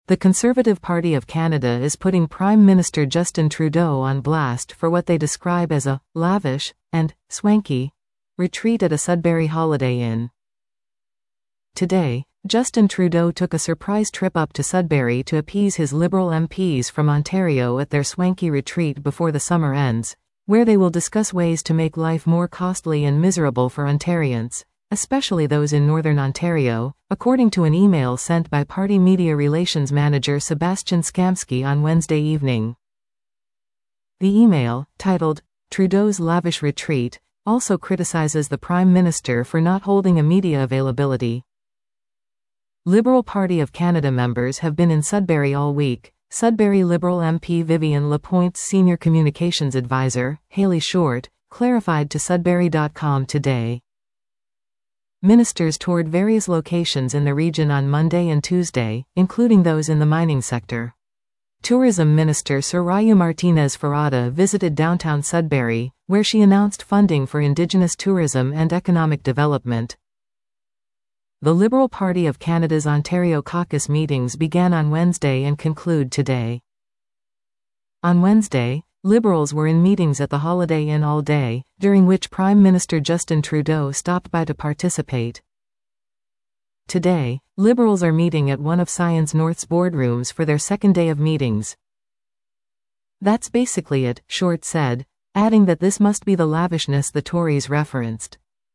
The Conservative Party of Canada is putting Prime Minister Justin Trudeau on blast for what they describe as a lavish and swanky retreat at a Sudbury Holiday Inn. Today, Justin Trudeau took a surprise trip up to Sudbury to appease his Liberal MPs from Ontario at their swanky retreat before the summer ends, where they will discuss ways to make life more costly and miserable for Ontarians, especially those in Northern Ontario, according to an email sent by Party Media Relations Manager Sebastian Skamsky on Wednesday evening. The email, titled, "Trudeau's Lavish Retreat," also criticizes the Prime Minister for not holding a media availability. Liberal Party of Canada members have been in Sudbury all week, Sudbury Liberal MP Vivian Lapointe's senior communications advisor, Haley Short, clarified to Sudbury.com today. Ministers toured various locations in the region on Monday and Tuesday, including those in the mining sector. Tourism Minister Soraya Martinez Ferrada visited downtown Sudbury, where she announced funding for Indigenous tourism and economic development. The Liberal Party of Canada's Ontario caucus meetings began on Wednesday and conclude today. On Wednesday, Liberals were in meetings at the Holiday Inn all day, during which Prime Minister Justin Trudeau stopped by to participate. Today, Liberals are meeting at one of Science North's boardrooms for their second day of meetings. "That's basically it," Short said, adding that this must be the lavishness the Tories referenced.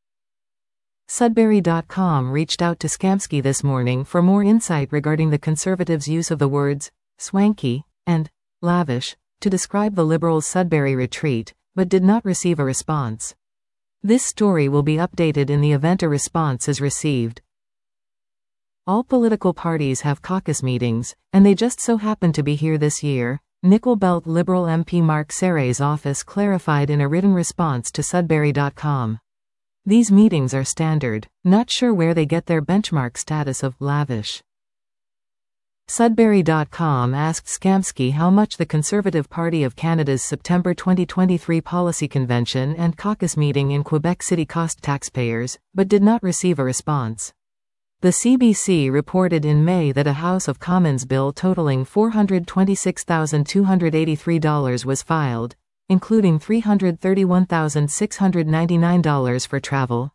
Sudbury.com reached out to Skamsky this morning for more insight regarding the Conservatives' use of the words swanky and lavish to describe the Liberals' Sudbury retreat, but did not receive a response. This story will be updated in the event a response is received. All political parties have caucus meetings, and they just so happen to be here this year, Nickel Belt Liberal MP Mark Serre's office clarified in a written response to Sudbury.com. These meetings are standard, not sure where they get their benchmark status of lavish. Sudbury.com asked Skamsky how much the Conservative Party of Canada's September 2023 policy convention and caucus meeting in Quebec City cost taxpayers, but did not receive a response. The CBC reported in May that a House of Commons bill totaling $426,283 was filed, including $331,699 for travel,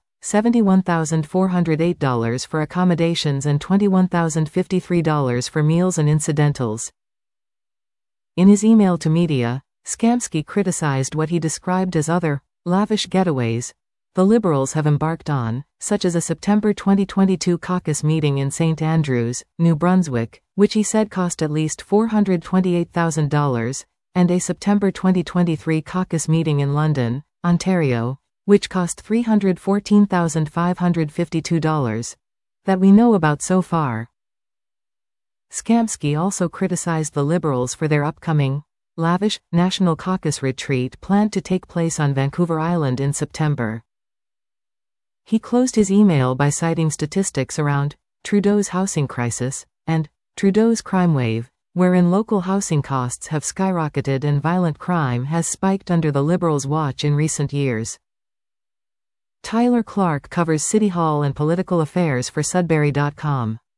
$71,408 for accommodations and $21,053 for meals and incidentals. In his email to media, Skamsky criticized what he described as other lavish getaways the Liberals have embarked on, such as a September 2022 caucus meeting in St. Andrews, New Brunswick, which he said cost at least $428,000, and a September 2023 caucus meeting in London, Ontario, which cost $314,552, that we know about so far. Skamsky also criticized the Liberals for their upcoming lavish National Caucus retreat planned to take place on Vancouver Island in September. He closed his email by citing statistics around Trudeau's housing crisis and Trudeau's crime wave, wherein local housing costs have skyrocketed and violent crime has spiked under the Liberals' watch in recent years. Tyler Clark covers City Hall and political affairs for Sudbury.com.